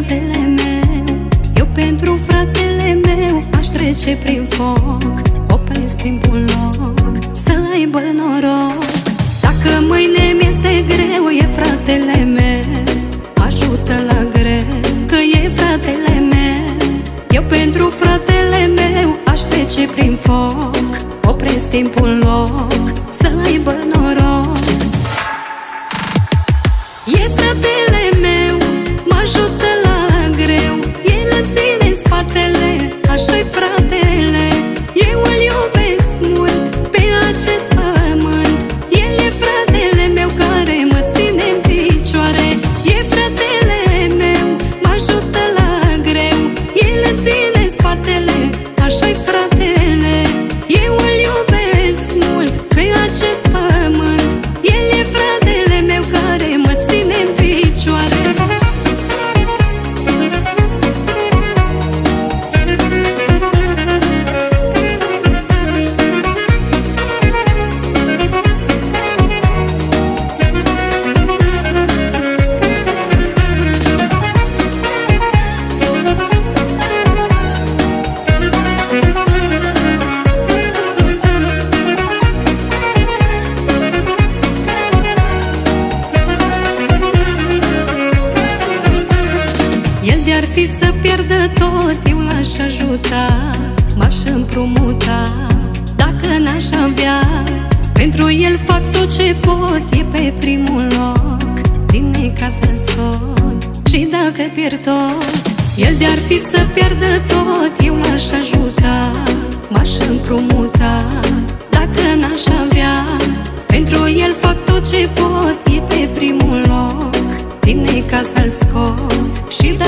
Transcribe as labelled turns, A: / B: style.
A: fratele meu. Eu pentru fratele meu aș trece prin foc. Opresc timpul loc să aibă noroc. Dacă mâine mi-este greu, e fratele meu, ajută la greu, că e fratele meu. Eu pentru fratele meu aș trece prin foc. Opresc timpul loc să aibă noroc. E fratele meu, mă ajută la greu, el îmi ține spatele, așa-i fratele. Eu îl iubesc mult pe acest pământ. El e fratele meu care mă ține în picioare. E fratele meu, mă ajută la greu, el îmi ține spatele, așa-i fratele. Eu îl iubesc mult pe acest pământ. El e fratele meu care mă ține în picioare. El de-ar fi să pierdă tot, eu l-aș ajuta, m-aș împrumuta. Dacă n-aș avea, pentru el fac tot ce pot. E pe primul loc, din necaz să-l scot. Și dacă pierd tot, el de-ar fi să pierdă tot, eu l-aș ajuta, m-aș împrumuta. Dacă n-aș avea, pentru el fac tot ce pot. E pe primul loc, din necaz să-l scot. Și